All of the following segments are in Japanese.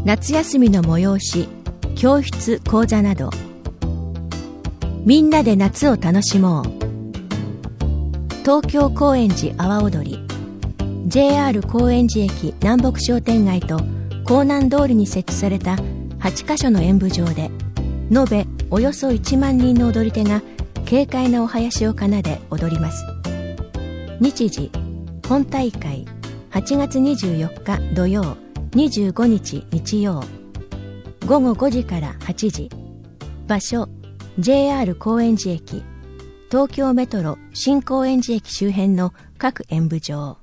夏休みの催し、教室講座など、みんなで夏を楽しもう。東京高円寺阿波踊り、 JR 高円寺駅南北商店街と港南通りに設置された8カ所の演舞場で、延べおよそ1万人の踊り手が軽快なお囃子を奏で踊ります。日時、本大会8月24日土曜、25日日曜、午後5時から8時。場所、JR 高円寺駅、東京メトロ新高円寺駅周辺の各演舞場。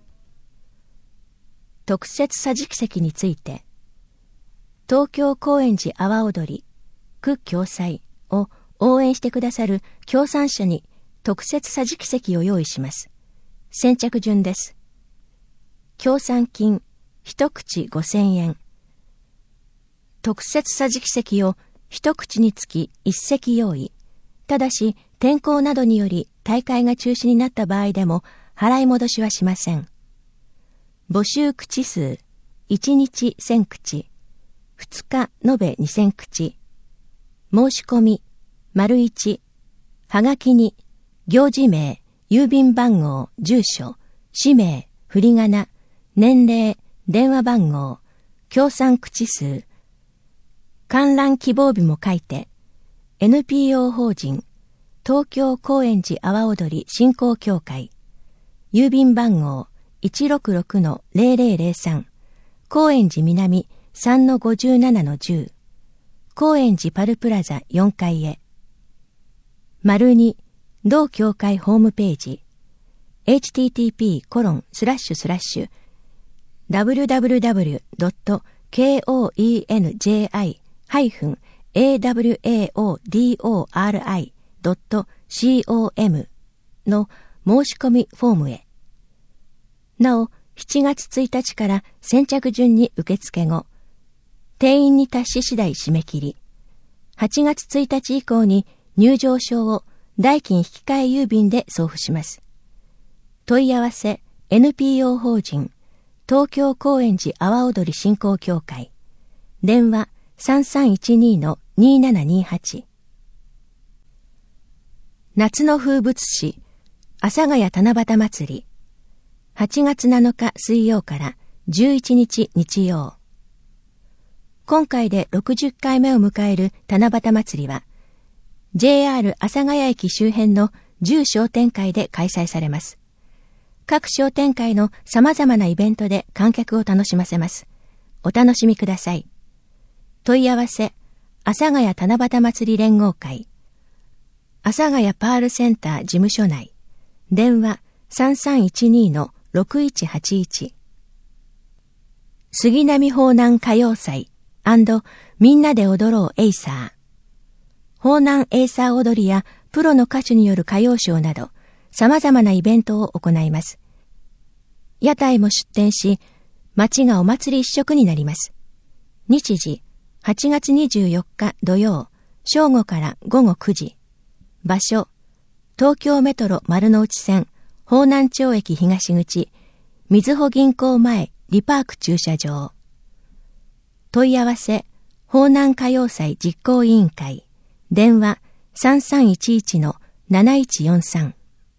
特設桟敷席について、東京高円寺阿波踊り区共催を応援してくださる協賛者に特設桟敷席を用意します。先着順です。協賛金一口5000円。特設桟敷席を一口につき一席用意。ただし天候などにより大会が中止になった場合でも払い戻しはしません。募集口数1日1000口、2日延べ2000口。申し込み1、はがきに行事名、郵便番号、住所、氏名、振り仮名、年齢、電話番号、協賛口数、観覧希望日も書いて、NPO 法人東京高円寺阿波踊り振興協会、郵便番号 166-0003、高円寺南 3-57-10、高円寺パルプラザ4階へ。2、同協会ホームページ、http://www.koenji-awaodori.com の申し込みフォームへ。なお、7月1日から先着順に受付後、定員に達し次第締め切り。8月1日以降に入場証を代金引換郵便で送付します。問い合わせ NPO 法人東京高円寺阿波踊り振興協会、電話 3312-2728。 夏の風物詩、阿佐ヶ谷七夕祭り、8月7日水曜から11日日曜。今回で60回目を迎える七夕祭りは、JR 阿佐ヶ谷駅周辺の10商店会で開催されます。各商店会の様々なイベントで観客を楽しませます。お楽しみください。問い合わせ、阿佐ヶ谷七夕祭り連合会、阿佐ヶ谷パールセンター事務所内、電話 3312-6181。杉並方南歌謡祭&みんなで踊ろうエイサー。方南エイサー踊りやプロの歌手による歌謡ショーなど様々なイベントを行います。屋台も出店し、街がお祭り一色になります。日時、8月24日土曜、正午から午後9時。場所、東京メトロ丸の内線、方南町駅東口、みずほ銀行前リパーク駐車場。問い合わせ、方南歌謡祭実行委員会、電話 3311-7143。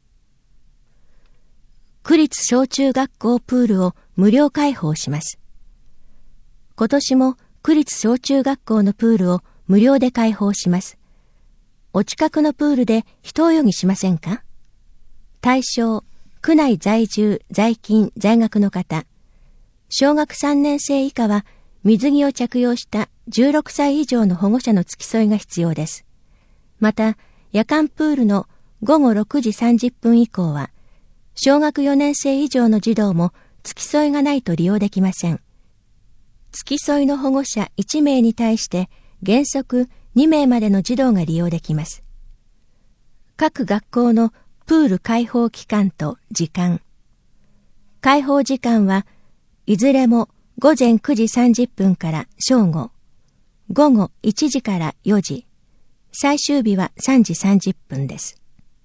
区立小中学校プールを無料開放します。今年も区立小中学校のプールを無料で開放します。お近くのプールで一泳ぎしませんか？対象、区内在住、在勤、在学の方。小学3年生以下は水着を着用した16歳以上の保護者の付き添いが必要です。また、夜間プールの午後6時30分以降は、小学4年生以上の児童も付き添いがないと利用できません。付き添いの保護者1名に対して原則2名までの児童が利用できます。各学校のプール開放期間と時間。開放時間はいずれも午前9時30分から正午、午後1時から4時、最終日は3時30分です。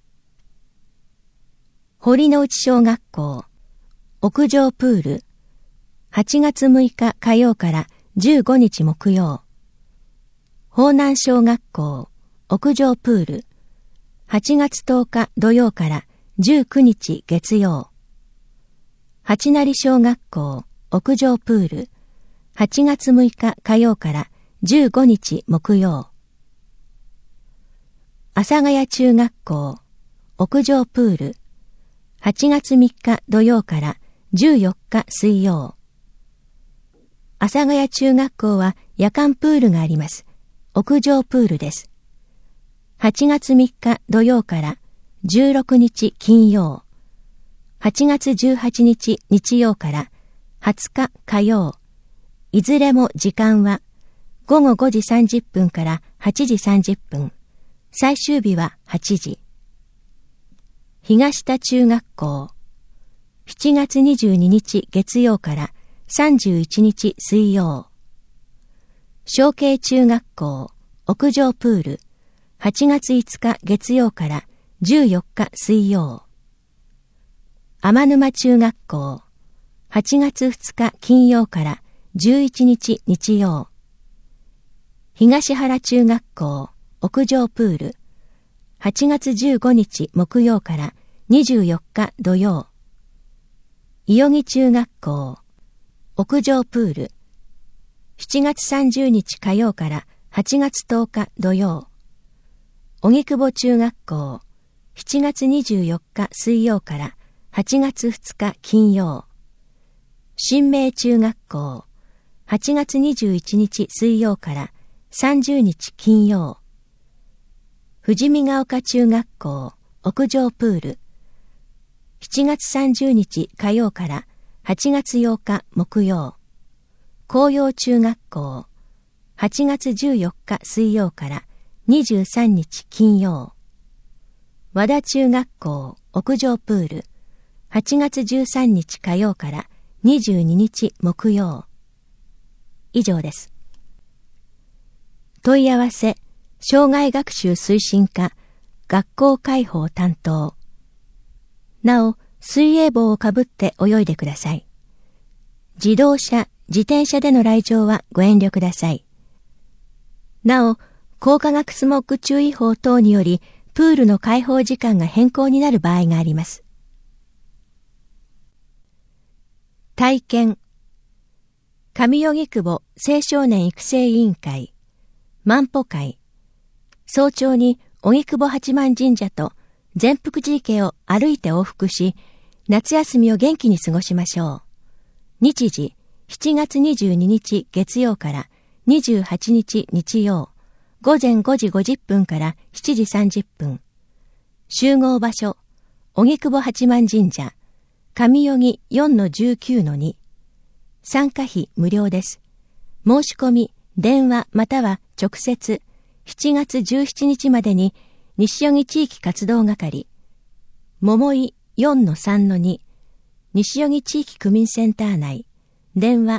堀之内小学校屋上プール、8月6日火曜から 15日木曜。方南小学校屋上プール8月10日土曜から19日月曜。八成小学校屋上プール8月6日火曜から15日木曜。阿佐ヶ谷中学校屋上プール8月3日土曜から14日水曜。阿佐ヶ谷中学校は夜間プールがあります。屋上プールです。8月3日土曜から16日金曜。8月18日日曜から20日火曜。いずれも時間は午後5時30分から8時30分。最終日は8時。東田中学校7月22日月曜から31日水曜。小慶中学校屋上プール8月5日月曜から14日水曜。天沼中学校8月2日金曜から11日日曜。東原中学校屋上プール8月15日木曜から24日土曜。伊予木中学校屋上プール7月30日火曜から8月10日土曜。荻窪中学校7月24日水曜から8月2日金曜。新明中学校8月21日水曜から30日金曜。富士見ヶ丘中学校屋上プール7月30日火曜から8月8日木曜。紅葉中学校8月14日水曜から23日金曜。和田中学校屋上プール8月13日火曜から22日木曜。以上です。問い合わせ障害学習推進課学校開放担当。なお、水泳帽をかぶって泳いでください。自動車、自転車での来場はご遠慮ください。なお、光化学スモッグ注意報等により、プールの開放時間が変更になる場合があります。体験。上荻窪青少年育成委員会、万歩会。早朝に荻窪八幡神社と善福寺池を歩いて往復し、夏休みを元気に過ごしましょう。日時、7月22日月曜から28日日曜、午前5時50分から7時30分。集合場所、荻窪八幡神社、上荻 4-19-2。参加費無料です。申し込み、電話または直接、7月17日までに西荻地域活動係、桃井 4-3-2、西荻地域区民センター内、電話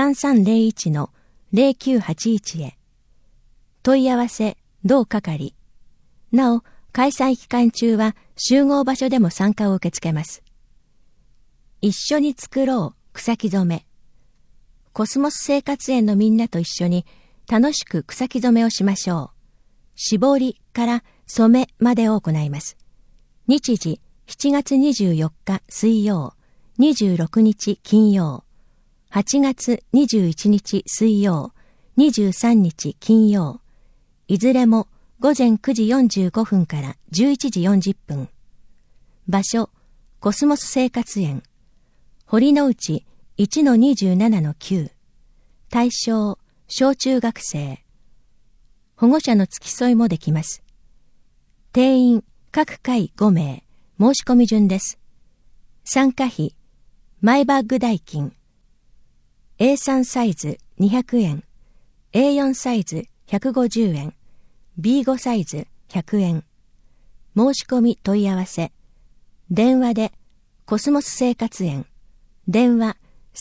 3301-0981 へ。問い合わせ、同係。なお、開催期間中は集合場所でも参加を受け付けます。一緒に作ろう草木染め。コスモス生活園のみんなと一緒に楽しく草木染めをしましょう。絞りから染めまでを行います。日時、7月24日水曜、26日金曜、8月21日水曜、23日金曜、いずれも午前9時45分から11時40分。場所、コスモス生活園。堀之内 1-27-9。対象、小中学生。保護者の付き添いもできます。定員、各回5名。申し込み順です。参加費、マイバッグ代金。A3 サイズ200円。A4 サイズ150円。B5 サイズ100円。申し込み問い合わせ。電話で、コスモス生活園。電話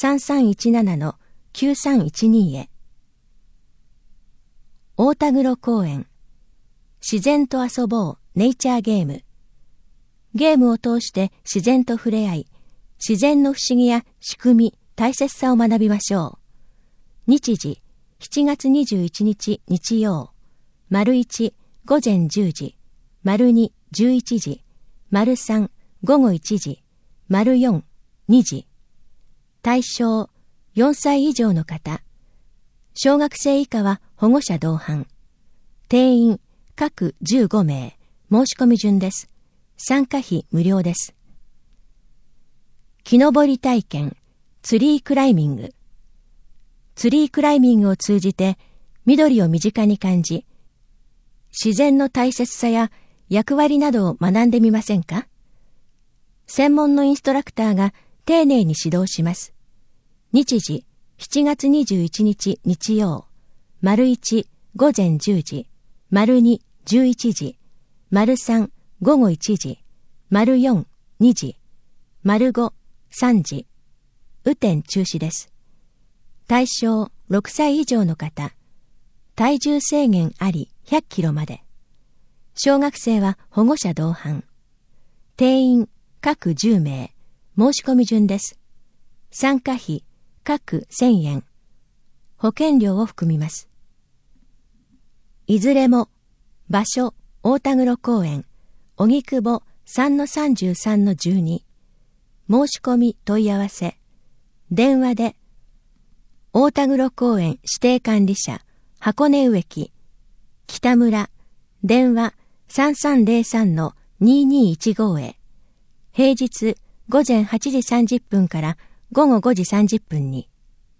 3317-9312 へ。大田黒公園。自然と遊ぼうネイチャーゲーム。ゲームを通して自然と触れ合い、自然の不思議や仕組み、大切さを学びましょう。日時、 7月21日日曜、丸1、午前10時、丸2、11時、丸3、午後1時、丸4、2時。対象、4歳以上の方。小学生以下は保護者同伴。定員、各15名。申し込み順です。参加費無料です。木登り体験、ツリークライミング。ツリークライミングを通じて緑を身近に感じ、自然の大切さや役割などを学んでみませんか？専門のインストラクターが丁寧に指導します。日時、7月21日日曜、丸1、午前10時、丸2、11時、丸3、午後1時、丸4、2時、丸5、3時。雨天中止です。対象6歳以上の方。体重制限あり100キロまで。小学生は保護者同伴。定員各10名。申し込み順です。参加費各1000円。保険料を含みます。いずれも場所大田黒公園荻窪 3-33-12。申し込み問い合わせ。電話で大田黒公園指定管理者箱根植木北村電話 3303-2215 へ。平日午前8時30分から午後5時30分に。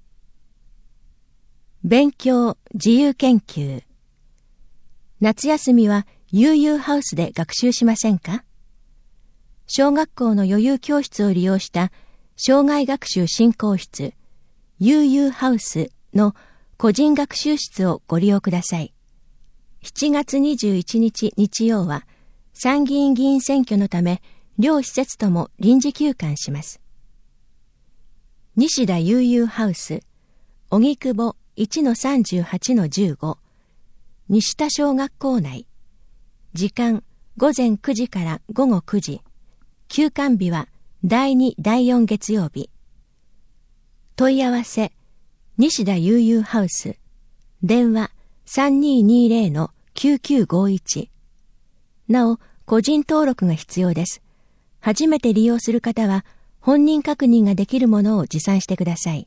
勉強自由研究。夏休みは悠々ハウスで学習しませんか？小学校の余裕教室を利用した生涯学習振興室悠々ハウスの個人学習室をご利用ください。7月21日日曜は参議院議員選挙のため両施設とも臨時休館します。西田悠々ハウス荻窪 1-38-15 西田小学校内。時間午前9時から午後9時。休館日は第2、第4月曜日。問い合わせ、西田悠々ハウス。電話 3220-9951。なお、個人登録が必要です。初めて利用する方は、本人確認ができるものを持参してください。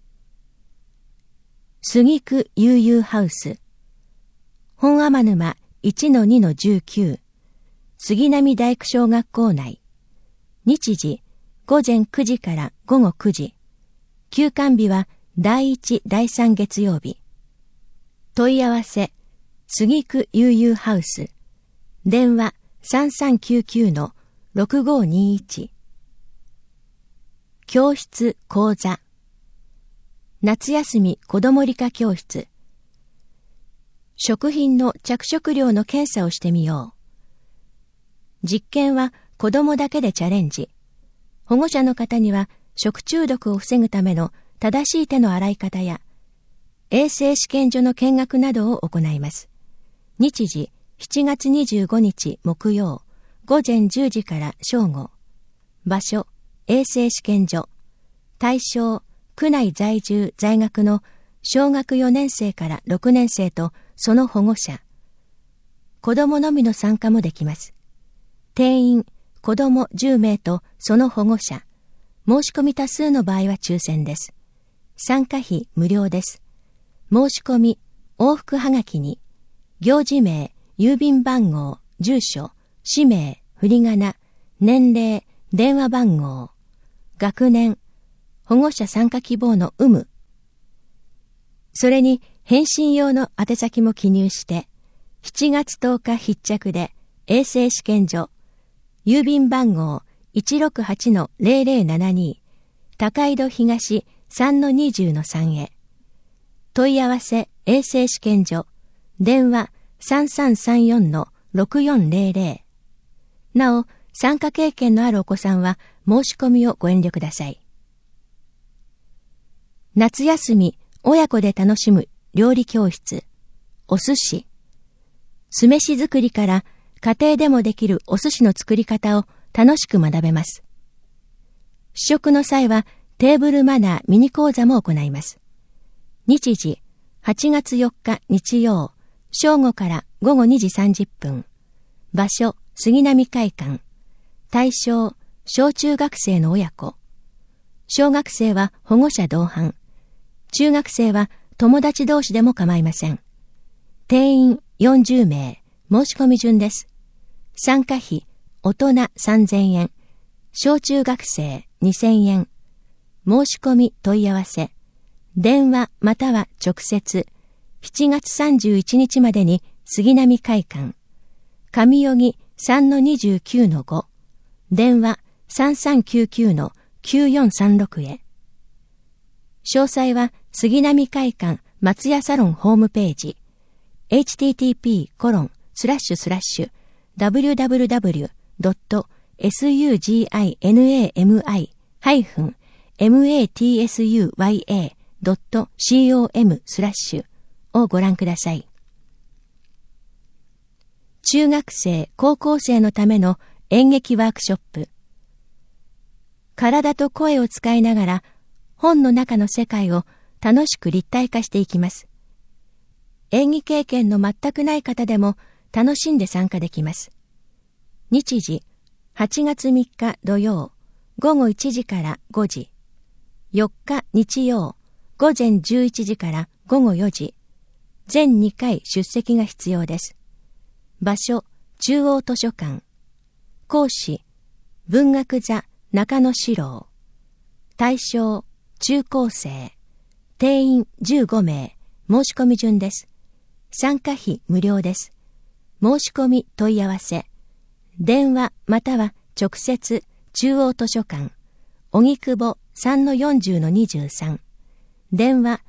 杉区悠々ハウス。本天沼 1-2-19。杉並大工小学校内。日時、午前9時から午後9時。休館日は第1、第3月曜日。問い合わせ、杉区悠々ハウス。電話 3399-6521。教室講座。夏休み子ども理科教室。食品の着色料の検査をしてみよう。実験は子供だけでチャレンジ。保護者の方には食中毒を防ぐための正しい手の洗い方や衛生試験所の見学などを行います。日時7月25日木曜午前10時から正午。場所衛生試験所。対象区内在住在学の小学4年生から6年生とその保護者。子供のみの参加もできます。定員子供10名とその保護者。申し込み多数の場合は抽選です。参加費無料です。申し込み、往復はがきに、行事名、郵便番号、住所、氏名、振り仮名、年齢、電話番号、学年、保護者参加希望の有無。それに返信用の宛先も記入して、7月10日必着で衛生試験所、郵便番号 168-0072 高井戸東 3-20-3 へ。問い合わせ衛生試験所。電話 3334-6400。なお、参加経験のあるお子さんは申し込みをご遠慮ください。夏休み親子で楽しむ料理教室。お寿司。酢飯作りから家庭でもできるお寿司の作り方を楽しく学べます。試食の際はテーブルマナーミニ講座も行います。日時、 8月4日日曜、正午から午後2時30分。場所、杉並会館。対象、小中学生の親子。小学生は保護者同伴。中学生は友達同士でも構いません。定員40名、申し込み順です。参加費、大人3000円、小中学生2000円。申し込み問い合わせ。電話または直接、7月31日までに杉並会館。上代木 3-29-5。電話 3399-9436 へ。詳細は杉並会館松屋サロンホームページ。http://www.suginami-matsua.com/ をご覧ください。中学生、高校生のための演劇ワークショップ。体と声を使いながら本の中の世界を楽しく立体化していきます。演技経験の全くない方でも楽しんで参加できます。日時、8月3日土曜、午後1時から5時。4日日曜、午前11時から午後4時。全2回出席が必要です。場所、中央図書館。講師、文学座中野史郎。対象、中高生。定員15名、申し込み順です。参加費無料です。申し込み問い合わせ。電話または直接中央図書館。荻窪 3-40-23。電話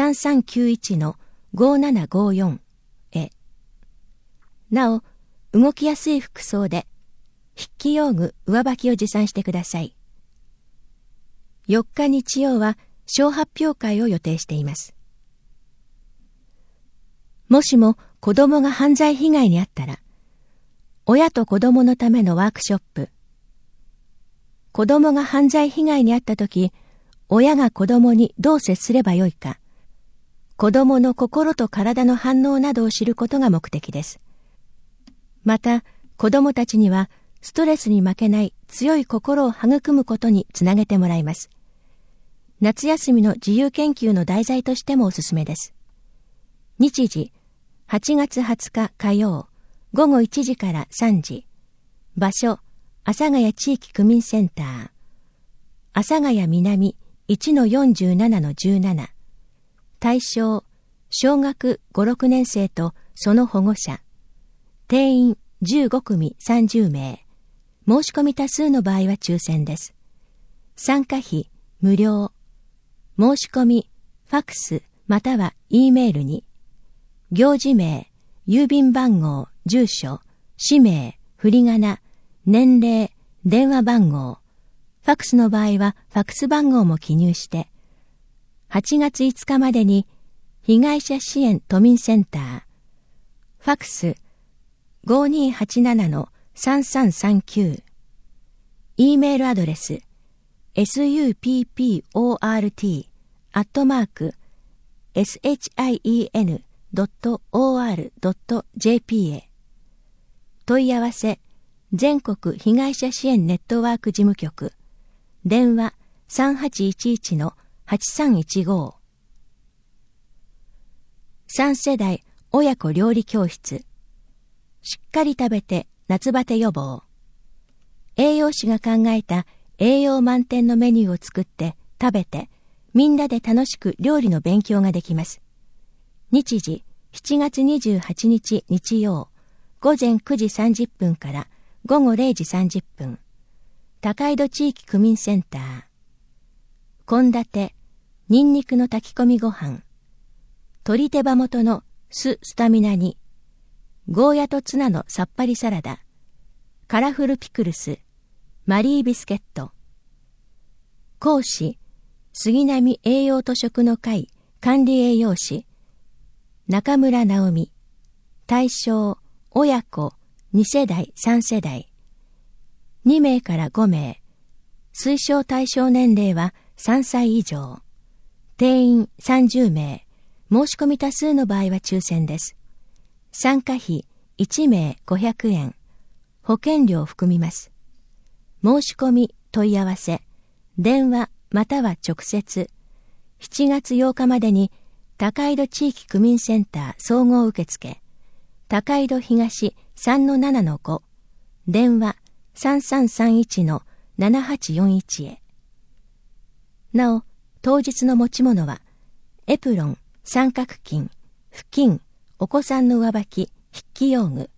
3391-5754 へ。なお、動きやすい服装で、筆記用具上履きを持参してください。4日日曜は小発表会を予定しています。もしも子供が犯罪被害に遭ったら、親と子供のためのワークショップ。子供が犯罪被害に遭ったとき、親が子供にどう接すればよいか、子供の心と体の反応などを知ることが目的です。また、子供たちにはストレスに負けない強い心を育むことにつなげてもらいます。夏休みの自由研究の題材としてもおすすめです。日時、8月20日火曜、午後1時から3時。場所、阿佐ヶ谷地域区民センター。阿佐ヶ谷南 1-47-17。対象、小学5、6年生とその保護者。定員15組30名。申し込み多数の場合は抽選です。参加費無料。申し込み、ファクスまたは E メールに。行事名、郵便番号、住所、氏名、振り仮名、年齢、電話番号。ファクスの場合はファクス番号も記入して、8月5日までに被害者支援都民センター、ファクス 5287-3339、E メールアドレス support@shien.or.jp へ。問い合わせ、全国被害者支援ネットワーク事務局、電話 3811-8315。3世代親子料理教室。しっかり食べて夏バテ予防。栄養士が考えた栄養満点のメニューを作って食べて、みんなで楽しく料理の勉強ができます。日時、7月28日日曜、午前9時30分から午後0時30分。高井戸地域区民センター。献立、ニンニクの炊き込みご飯。鶏手羽元のスタミナ煮。ゴーヤとツナのさっぱりサラダ。カラフルピクルス。マリービスケット。講師、杉並栄養と食の会管理栄養士。中村直美。対象、親子、2世代、3世代。2名から5名。推奨対象年齢は3歳以上。定員30名。 申し込み多数の場合は抽選です。参加費1名500円。保険料を含みます。申し込み問い合わせ、電話または直接、7月8日までに高井戸地域区民センター総合受付、高井戸東 3-7-5、電話 3331-7841 へ。なお、当日の持ち物は、エプロン、三角巾、布巾、お子さんの上履き、筆記用具、